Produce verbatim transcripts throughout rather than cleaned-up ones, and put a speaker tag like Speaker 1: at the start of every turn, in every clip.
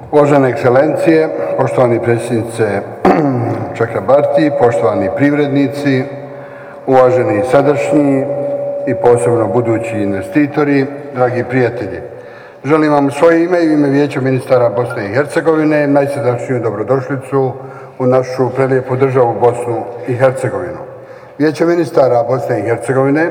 Speaker 1: Uvažene ekscelencije, poštovani predsjednice Čakrabarti, poštovani privrednici, uvaženi sadašnji i posebno budući investitori, dragi prijatelji. Želim vam u svoje ime i u ime Vijeća ministara Bosne i Hercegovine najsrdačniju dobrodošlicu u našu prelijepu državu Bosnu i Hercegovinu. Vijeće ministara Bosne i Hercegovine,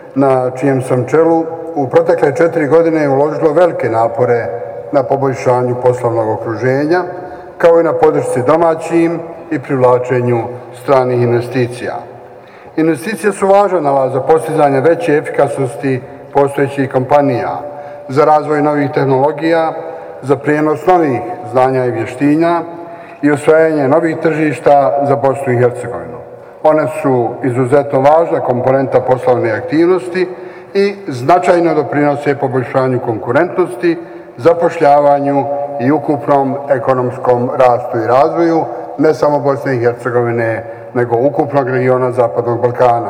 Speaker 1: na čijem sam čelu, u protekle četiri godine je uložilo velike napore na poboljšanju poslovnog okruženja, kao i na podršci domaćim i privlačenju stranih investicija. Investicije su važan alat za postizanje veće efikasnosti postojećih kompanija, za razvoj novih tehnologija, za prijenos novih znanja i vještina i osvajanje novih tržišta za Bosnu i Hercegovinu. One su izuzetno važna komponenta poslovne aktivnosti i značajno doprinose poboljšanju konkurentnosti, zapošljavanju i ukupnom ekonomskom rastu i razvoju ne samo Bosne i Hercegovine, nego ukupnog regiona Zapadnog Balkana.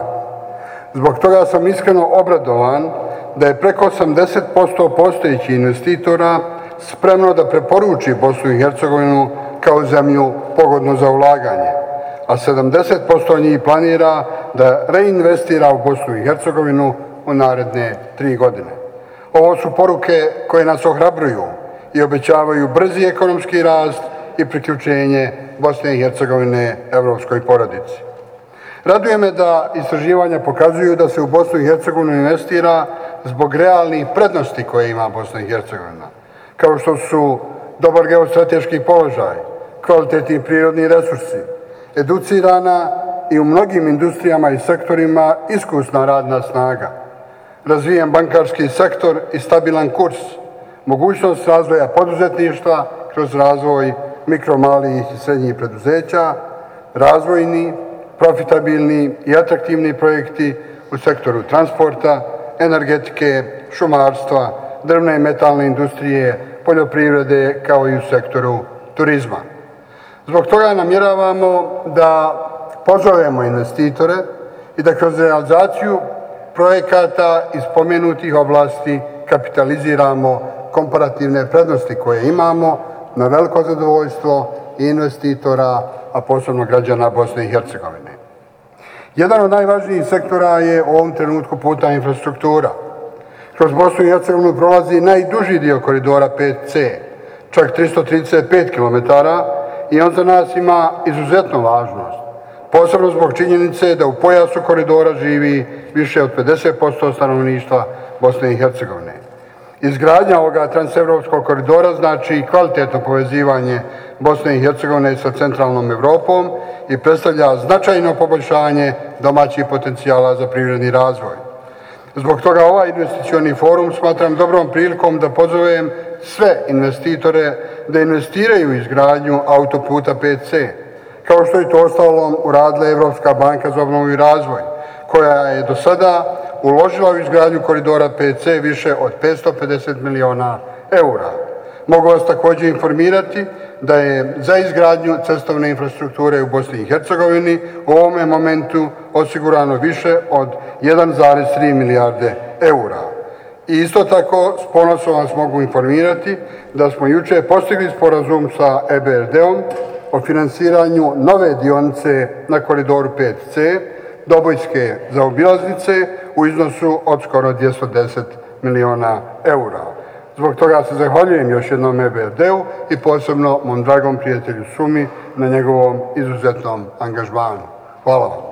Speaker 1: Zbog toga sam iskreno obradovan da je preko osamdeset posto postojećih investitora spremno da preporuči Bosnu i Hercegovinu kao zemlju pogodnu za ulaganje, a sedamdeset posto njih planira da reinvestira u Bosnu i Hercegovinu u naredne tri godine. Ovo su poruke koje nas ohrabruju i obećavaju brzi ekonomski rast i priključenje Bosne i Hercegovine evropskoj porodici. Raduje me da istraživanja pokazuju da se u Bosnu i Hercegovinu investira zbog realnih prednosti koje ima Bosna i Hercegovina, kao što su dobar geostrateški položaj, kvalitetni prirodni resursi, educirana i u mnogim industrijama i sektorima iskusna radna snaga, razvijen bankarski sektor i stabilan kurs, mogućnost razvoja poduzetništva kroz razvoj mikro, malih i srednjih preduzeća, razvojni, profitabilni i atraktivni projekti u sektoru transporta, energetike, šumarstva, drvne i metalne industrije, poljoprivrede, kao i u sektoru turizma. Zbog toga namjeravamo da pozovemo investitore i da kroz realizaciju projekata iz spomenutih oblasti kapitaliziramo komparativne prednosti koje imamo na veliko zadovoljstvo i investitora, a posebno građana Bosne i Hercegovine. Jedan od najvažnijih sektora je u ovom trenutku putna infrastruktura. Kroz Bosnu i Hercegovinu prolazi najduži dio koridora pet ce, čak tristo trideset pet kilometara, i on za nas ima izuzetnu važnost, posebno zbog činjenice da u pojasu koridora živi više od pedeset posto stanovništva Bosne i Hercegovine. Izgradnja ovoga transevropskog koridora znači kvalitetno povezivanje Bosne i Hercegovine sa centralnom Evropom i predstavlja značajno poboljšanje domaćih potencijala za privredni razvoj. Zbog toga ovaj investicioni forum smatram dobrom prilikom da pozovem sve investitore da investiraju u izgradnju autoputa pet ce, kao što je to ostalom uradila Evropska banka za obnovu i razvoj, koja je do sada uložila u izgradnju koridora pet ce više od petsto pedeset miliona eura. Mogu vas također informirati da je za izgradnju cestovne infrastrukture u Bosni i Hercegovini u ovome momentu osigurano više od jedan zarez tri milijarde eura. I isto tako s ponosom vas mogu informirati da smo jučer postigli sporazum sa E B R D-om o financiranju nove dionice na koridoru pet ce, Dobojske zaobilaznice, u iznosu od skoro dvjesto deset miliona eura. Zbog toga se zahvaljujem još jednom E B R D-u i posebno mom dragom prijatelju Sumi na njegovom izuzetnom angažmanu. Hvala vam.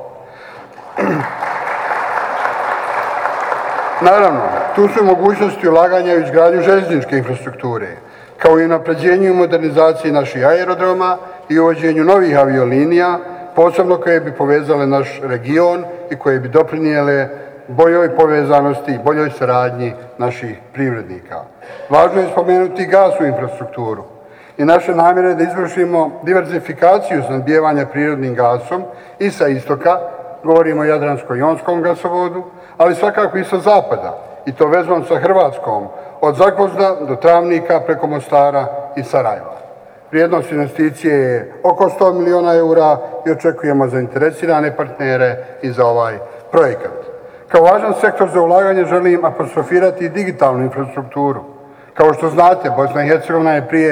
Speaker 1: Naravno, tu su mogućnosti ulaganja u izgradnju željezničke infrastrukture, kao i napređenju i modernizaciji naših aerodroma i uvođenju novih aviolinija, posebno koje bi povezale naš region i koje bi doprinijele boljoj povezanosti i boljoj saradnji naših privrednika. Važno je spomenuti gasnu infrastrukturu i naše namjere da izvršimo diverzifikaciju snabdijevanja prirodnim gasom i sa istoka, govorimo o Jadransko-jonskom gasovodu, ali svakako i sa zapada, i to vezom sa Hrvatskom, od Zagvozda do Travnika preko Mostara i Sarajeva. Vrijednost investicije je oko sto miliona eura i očekujemo zainteresirane partnere i za ovaj projekat. Kao važan sektor za ulaganje želim apostrofirati digitalnu infrastrukturu. Kao što znate, Bosna i Hercegovina je prije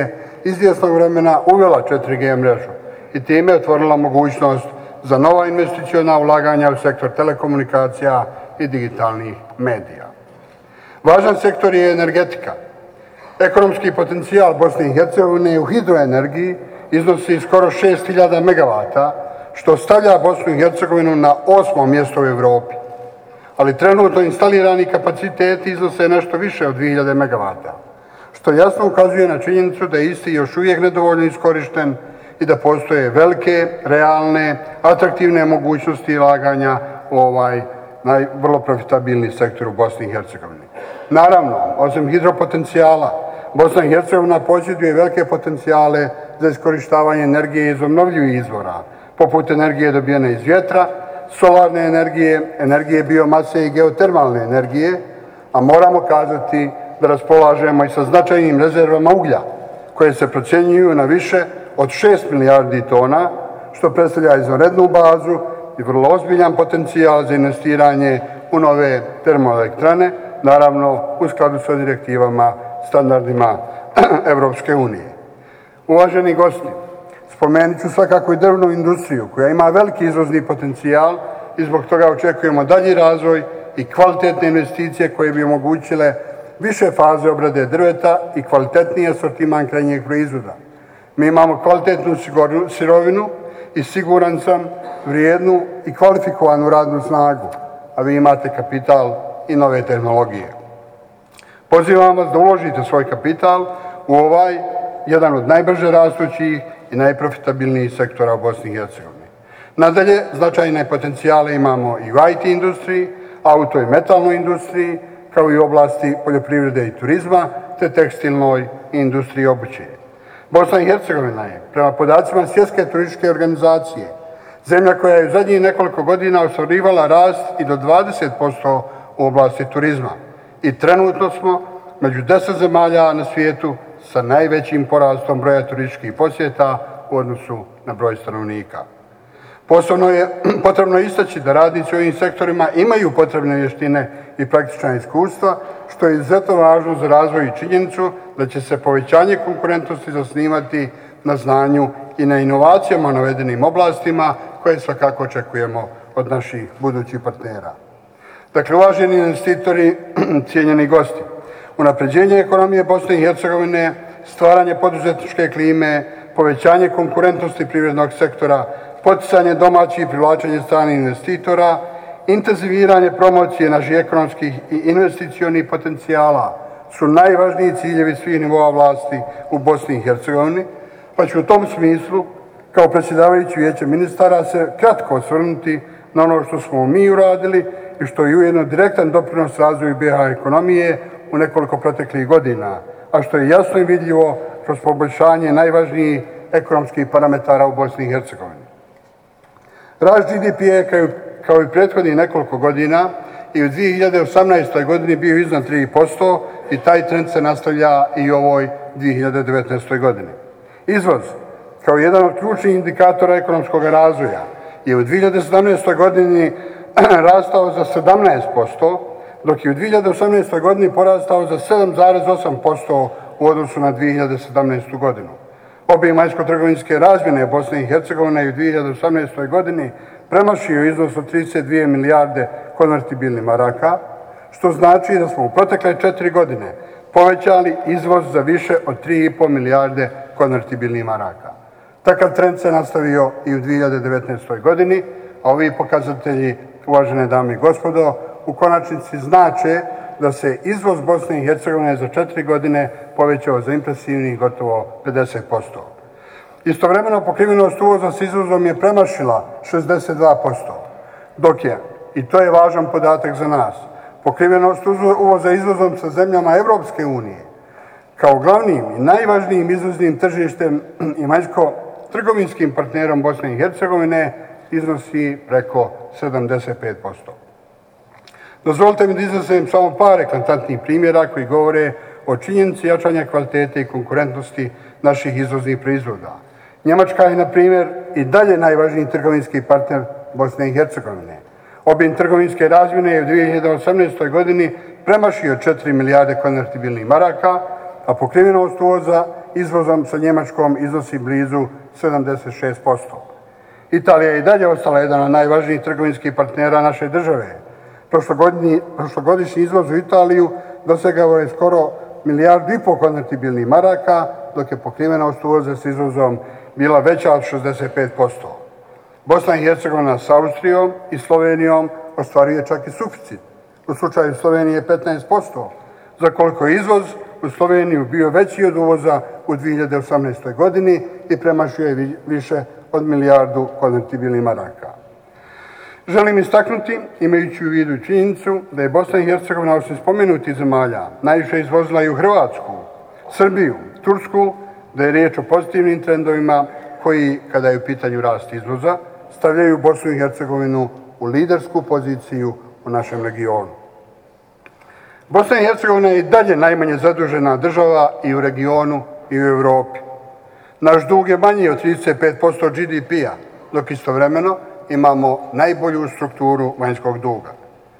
Speaker 1: izvjesnog vremena uvela četiri G mrežu i time otvorila mogućnost za nova investiciona ulaganja u sektor telekomunikacija i digitalnih medija. Važan sektor je energetika. Ekonomski potencijal Bosne i Hercegovine u hidroenergiji iznosi skoro šest hiljada megavata, što stavlja Bosnu i Hercegovinu na osmom mjestu u Evropi. Ali trenutno instalirani kapaciteti iznose nešto više od dvije hiljade megavata, što jasno ukazuje na činjenicu da je isti još uvijek nedovoljno iskorišten i da postoje velike, realne, atraktivne mogućnosti ulaganja u ovaj naj, vrlo profitabilni sektor u Bosni i Hercegovini. Naravno, osim hidropotencijala, Bosna i Hercegovina posjeduje velike potencijale za iskorištavanje energije iz obnovljivih izvora, poput energije dobijene iz vjetra, solarne energije, energije biomase i geotermalne energije, a moramo kazati da raspolažemo i sa značajnim rezervama uglja, koje se procjenjuju na više od šest milijardi tona, što predstavlja izvanrednu bazu i vrlo ozbiljan potencijal za investiranje u nove termoelektrane, naravno u skladu sa direktivama, standardima Evropske unije. Uvaženi gosti, spomenut ću svakako i drvnu industriju koja ima veliki izvozni potencijal i zbog toga očekujemo dalji razvoj i kvalitetne investicije koje bi omogućile više faze obrade drveta i kvalitetniji asortiman krajnjeg proizvoda. Mi imamo kvalitetnu sirovinu i siguran sam vrijednu i kvalifikovanu radnu snagu, a vi imate kapital i nove tehnologije. Pozivam vas da uložite svoj kapital u ovaj jedan od najbrže rastućih i najprofitabilnijih sektora u Bosni i Hercegovini. Nadalje, značajne potencijale imamo i u I T industriji, auto i metalnoj industriji, kao i u oblasti poljoprivrede i turizma, te tekstilnoj industriji i obuće. Bosna i Hercegovina je, prema podacima Svjetske turističke organizacije, zemlja koja je u zadnjih nekoliko godina ostvarivala rast i do dvadeset posto u oblasti turizma. I trenutno smo među deset zemalja na svijetu sa najvećim porastom broja turističkih posjeta u odnosu na broj stanovnika. Posebno je potrebno istaći da radnici u ovim sektorima imaju potrebne vještine i praktična iskustva, što je izuzetno važno za razvoj i činjenicu da će se povećanje konkurentnosti zasnivati na znanju i na inovacijama u navedenim oblastima koje svakako očekujemo od naših budućih partnera. Dakle, uvaženi investitori, cijenjeni gosti, unapređenje ekonomije Bosne i Hercegovine, stvaranje poduzetničke klime, povećanje konkurentnosti privrednog sektora, poticanje domaćih i privlačenje stranih investitora, intenziviranje promocije naših ekonomskih i investicionih potencijala su najvažniji ciljevi svih nivoa vlasti u Bosni i Hercegovini, pa ću u tom smislu, kao predsjedavajući Vijeće ministara, se kratko osvrnuti na ono što smo mi uradili i što je ujedno direktan doprinos razvoju B iH ekonomije u nekoliko proteklih godina, a što je jasno i vidljivo kroz poboljšanje najvažnijih ekonomskih parametara u Bosni i Hercegovini. Rast G D P je kao, kao i prethodnih nekoliko godina i u dvije hiljade osamnaestoj godini bio iznad tri posto i taj trend se nastavlja i u ovoj dvije hiljade devetnaestoj godini. Izvoz, kao jedan od ključnih indikatora ekonomskog razvoja, je u dvije hiljade sedamnaestoj godini rastao za sedamnaest posto, dok je u dvije hiljade osamnaestoj godini porastao za sedam zarez osam posto u odnosu na dvije hiljade sedamnaestu godinu. Obim vanjsko-trgovinske razmjene Bosne i Hercegovine je u dvije hiljade osamnaestoj godini premašio iznos od trideset dvije milijarde konvertibilnih maraka, što znači da smo u protekle četiri godine povećali izvoz za više od tri i po milijarde konvertibilnih maraka. Takav trend se nastavio i u dvije hiljade devetnaestoj godini, a ovi pokazatelji, uvažene dame i gospodo, u konačnici znače da se izvoz Bosne i Hercegovine za četiri godine povećao za impresivnih gotovo pedeset posto. Istovremeno pokrivenost uvoza s izvozom je premašila šezdeset dva posto, dok je, i to je važan podatak za nas, pokrivenost uvoza izvozom sa zemljama Evropske unije kao glavnim i najvažnijim izvoznim tržištem i vanjsko-trgovinskim partnerom Bosne i Hercegovine iznosi preko sedamdeset pet posto. Dozvolite mi da iznesem samo par eklatantnih primjera koji govore o činjenici jačanja kvalitete i konkurentnosti naših izvoznih proizvoda. Njemačka je, na primjer, i dalje najvažniji trgovinski partner Bosne i Hercegovine. Obim trgovinske razmjene je u dvije hiljade osamnaestoj godini premašio četiri milijarde konvertibilnih maraka, a pokrivenost uvoza izvozom sa Njemačkom iznosi blizu sedamdeset šest posto. Italija je i dalje ostala jedan od najvažnijih trgovinskih partnera naše države. Prošlogodišnji izvoz u Italiju dosegao je skoro milijardu i pol konvertibilnih maraka, dok je pokrivenost uvoza s izvozom bila veća od šezdeset pet posto. Bosna i Hercegovina s Austrijom i Slovenijom ostvaruje čak i suficit. U slučaju Slovenije petnaest posto, za koliko je izvoz u Sloveniju bio veći od uvoza u dvije hiljade osamnaestoj. godini i premašio je više od milijardu konvertibilnih maraka. Želim istaknuti, imajući u vidu činjenicu, da je Bosna i Hercegovina osim spomenutih zemalja najviše izvozila i u Hrvatsku, Srbiju, Tursku, da je riječ o pozitivnim trendovima koji, kada je u pitanju rast izvoza, stavljaju Bosnu i Hercegovinu u lidersku poziciju u našem regionu. Bosna i Hercegovina je i dalje najmanje zadužena država i u regionu i u Europi. Naš dug je manji od trideset pet posto G D P-a, dok istovremeno imamo najbolju strukturu vanjskog duga.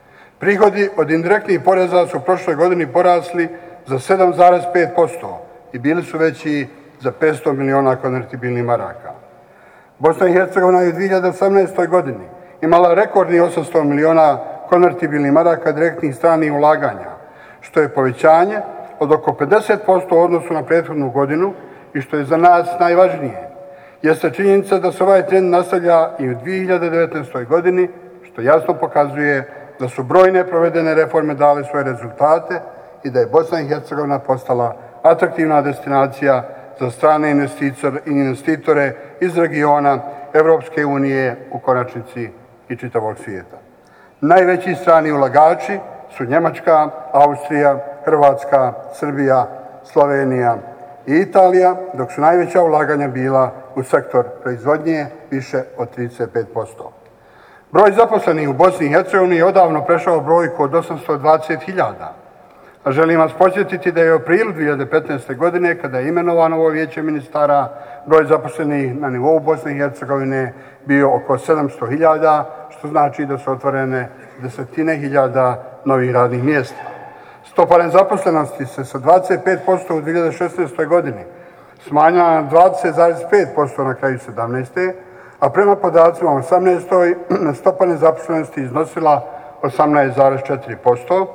Speaker 1: Prihodi od indirektnih poreza su u prošloj godini porasli za sedam zarez pet posto i bili su veći za petsto miliona konvertibilnih maraka. Bosna i Hercegovina je u dvije hiljade osamnaestoj. godini imala rekordni osamsto miliona konvertibilnih maraka direktnih stranih ulaganja, što je povećanje od oko pedeset posto u odnosu na prethodnu godinu i što je za nas najvažnije, jeste činjenica da se ovaj trend nastavlja i u dvije hiljade devetnaestoj. godini, što jasno pokazuje da su brojne provedene reforme dale svoje rezultate i da je Bosna i Hercegovina postala atraktivna destinacija za strane investitore iz regiona, Evropske unije, u konačnici i čitavog svijeta. Najveći strani ulagači su Njemačka, Austrija, Hrvatska, Srbija, Slovenija i Italija, dok su najveća ulaganja bila u sektor proizvodnje, više od trideset pet posto. Broj zaposlenih u Bosni i Hercegovini je odavno prešao brojku od osamsto dvadeset hiljada. A želim vas podsjetiti da je u aprilu dvije hiljade petnaeste. godine, kada je imenovano ovo vijeće ministara, broj zaposlenih na nivou Bosne i Hercegovine bio oko sedamsto hiljada, što znači da su otvorene desetine hiljada novih radnih mjesta. Stopa nezaposlenosti se sa dvadeset pet posto u dvije hiljade šesnaestoj. godini smanjila na dvadeset zarez pet posto na kraju sedamnaeste. a prema podacima u osamnaestoj. stopa nezaposlenosti iznosila osamnaest zarez četiri posto,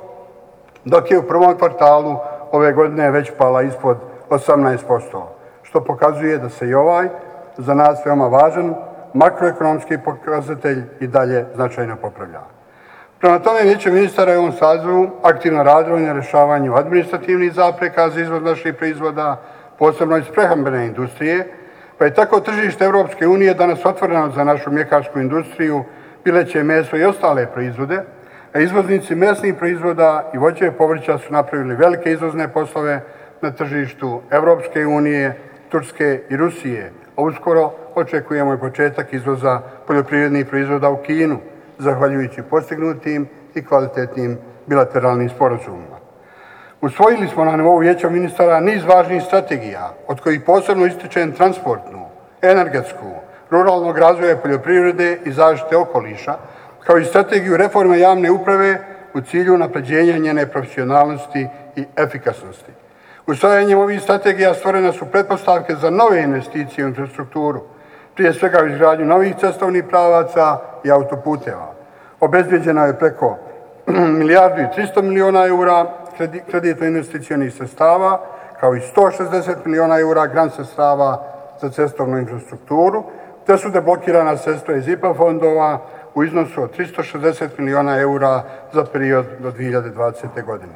Speaker 1: dok je u prvom kvartalu ove godine već pala ispod osamnaest posto, što pokazuje da se i ovaj, za nas veoma važan, makroekonomski pokazatelj i dalje značajno popravlja. Prema tome, Vijeće ministara je u ovom sazivu aktivno radilo na rješavanju administrativnih zapreka za izvoz naših proizvoda, posebno iz prehrambene industrije, pa je tako tržište Evropske unije danas otvoreno za našu mljekarsku industriju, pileće meso i ostale proizvode, a izvoznici mesnih proizvoda i voća i povrća su napravili velike izvozne poslove na tržištu Evropske unije, Turske i Rusije, a uskoro očekujemo i početak izvoza poljoprivrednih proizvoda u Kinu, zahvaljujući postignutim i kvalitetnim bilateralnim sporazumima. Usvojili smo na nivou Vijeća ministara niz važnih strategija, od kojih posebno ističem transportnu, energetsku, ruralnog razvoja poljoprivrede i zaštite okoliša, kao i strategiju reforme javne uprave u cilju unapređenja njene profesionalnosti i efikasnosti. Usvajanjem ovih strategija stvorene su pretpostavke za nove investicije u infrastrukturu, prije svega u izgradnju novih cestovnih pravaca i autoputeva. Obezbeđeno je preko milijardu i tristo miliona eura kreditno investicionih sredstava, kao i sto šezdeset miliona eura grant sredstava za cestovnu infrastrukturu, te su deblokirana sredstva iz I P A fondova u iznosu od tristo šezdeset miliona eura za period do dvije hiljade dvadesete. godine.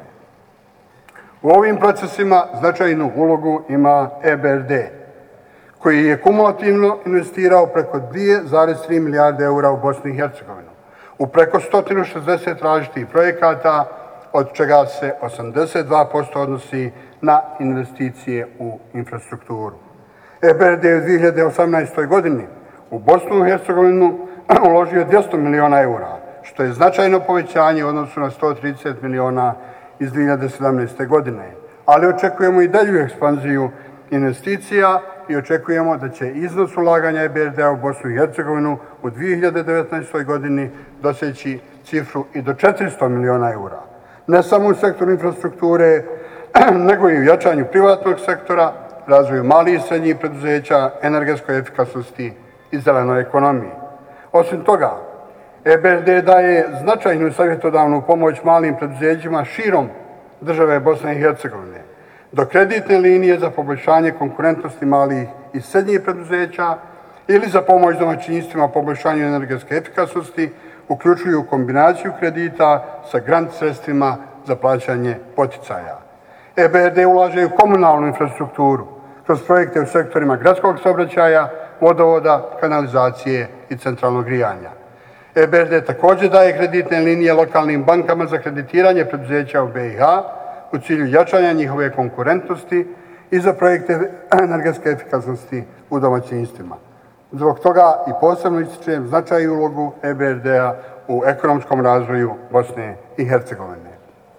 Speaker 1: U ovim procesima značajnu ulogu ima E B R D, koji je kumulativno investirao preko dvije zarez tri milijarde eura u Bosnu i Hercegovinu, u preko sto šezdeset različitih projekata, od čega se osamdeset dva posto odnosi na investicije u infrastrukturu. E B R D je u dvije hiljade osamnaestoj. godini u Bosnu i Hercegovinu uložio dvjesto miliona eura, što je značajno povećanje u odnosu na sto trideset miliona iz dvije hiljade sedamnaeste. godine. Ali očekujemo i dalju ekspanziju investicija i očekujemo da će iznos ulaganja E B R D-a u Bosnu i Hercegovinu u dvije hiljade devetnaestoj. godini doseći cifru i do četiristo miliona eura. Ne samo u sektoru infrastrukture, nego i u jačanju privatnog sektora, razvoju malih i srednjih preduzeća, energetskoj efikasnosti i zelenoj ekonomiji. Osim toga, E B R D daje značajnu savjetodavnu pomoć malim preduzećima širom države Bosne i Hercegovine, dok kreditne linije za poboljšanje konkurentnosti malih i srednjih preduzeća ili za pomoć domaćinstvima poboljšanju energetske efikasnosti uključuju kombinaciju kredita sa grant sredstvima za plaćanje poticaja. E B R D ulaže u komunalnu infrastrukturu kroz projekte u sektorima gradskog saobraćaja, vodovoda, kanalizacije i centralnog grijanja. E B R D također daje kreditne linije lokalnim bankama za kreditiranje preduzeća u B i H u cilju jačanja njihove konkurentnosti i za projekte energetske efikasnosti u domaćinstvima. Zbog toga i posebno ističem značaj i ulogu E B R D-a u ekonomskom razvoju Bosne i Hercegovine.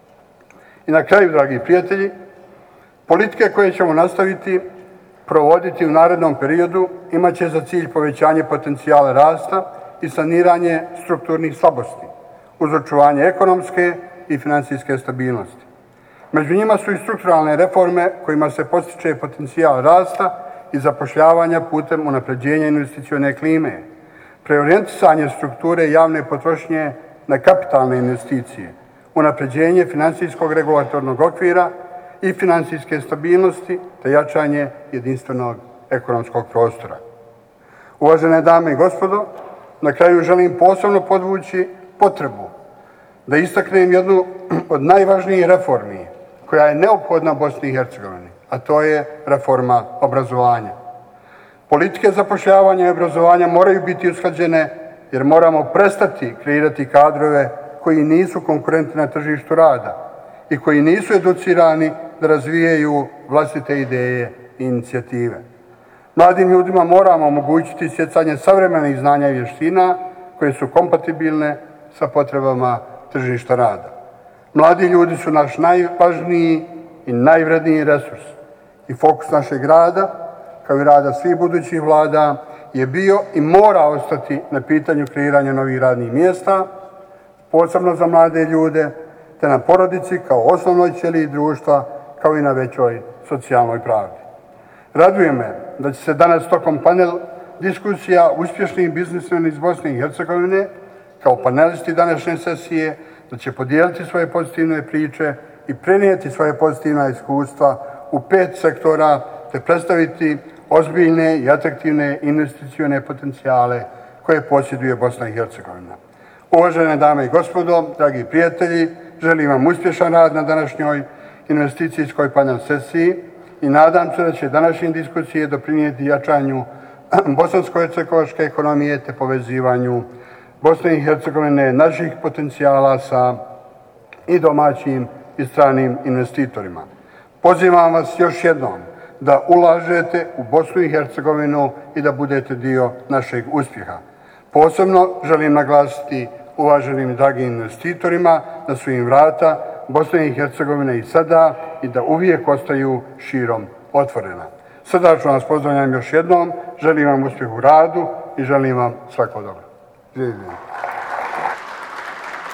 Speaker 1: I na kraju, dragi prijatelji, politike koje ćemo nastaviti provoditi u narednom periodu imat će za cilj povećanje potencijala rasta i saniranje strukturnih slabosti uz očuvanje ekonomske i financijske stabilnosti. Među njima su i strukturalne reforme kojima se postiče potencijal rasta i zapošljavanja putem unapređenja investicione klime, preorijentisanje strukture javne potrošnje na kapitalne investicije, unapređenje financijskog regulatornog okvira i financijske stabilnosti te jačanje jedinstvenog ekonomskog prostora. Uvažene dame i gospodo, na kraju želim posebno podvući potrebu da istaknem jednu od najvažnijih reformi koja je neophodna Bosni i Hercegovini, a to je reforma obrazovanja. Politike zapošljavanja i obrazovanja moraju biti usklađene jer moramo prestati kreirati kadrove koji nisu konkurentni na tržištu rada i koji nisu educirani da razvijaju vlastite ideje i inicijative. Mladim ljudima moramo omogućiti stjecanje savremenih znanja i vještina koje su kompatibilne sa potrebama tržišta rada. Mladi ljudi su naš najvažniji i najvredniji resurs i fokus našeg rada, kao i rada svih budućih vlada, je bio i mora ostati na pitanju kreiranja novih radnih mjesta, posebno za mlade ljude, te na porodici kao osnovnoj ćeliji društva, kao i na većoj socijalnoj pravdi. Raduje me da će se danas tokom panel diskusija uspješnih biznismena iz Bosne i Hercegovine kao panelisti današnje sesije da će podijeliti svoje pozitivne priče i prenijeti svoje pozitivna iskustva u pet sektora te predstaviti ozbiljne i atraktivne investicione potencijale koje posjeduje Bosna i Hercegovina. Uvažene dame i gospodo, dragi prijatelji, želim vam uspješan rad na današnjoj investicijskoj panel sesiji i nadam se da će današnje diskusije doprinijeti jačanju bosansko-hercegovačke ekonomije te povezivanju Bosne i Hercegovine, naših potencijala sa i domaćim i stranim investitorima. Pozivam vas još jednom da ulažete u Bosnu i Hercegovinu i da budete dio našeg uspjeha. Posebno želim naglasiti uvaženim i dragim investitorima da su im vrata Bosne i Hercegovine i sada i da uvijek ostaju širom otvorena. Srdačno vas pozdravljam još jednom, želim vam uspjeh u radu i želim vam svako dobro. Živjeli.